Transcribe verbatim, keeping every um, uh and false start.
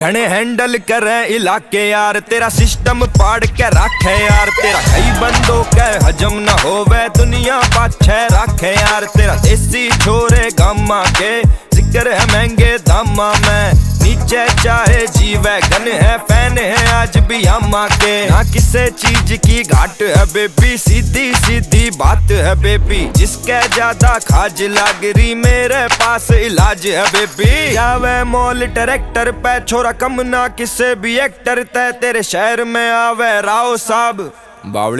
घने हैंडल करे इलाके यार, तेरा सिस्टम पाड़ के रखे यार। तेरा कई बंदों के हजम न होवे, दुनिया पाछे रखे यार। तेरा देसी छोरे गामा के जिक्र है महंगे दामा में। नीचे चाहे जीवे गन है, फैन है आज भी अम्मा के। ना किसे चीज की घाट है बेबी, सीधी सीधी बात है बेबी। जिसके ज्यादा खाज लाग रही, मेरे पास इलाज है बेबी। जावे मॉल ट्रैक्टर पे छोरा, कम ना किसे भी एक्टर तय। तेरे शहर में आवे राव साहब बावड़ी।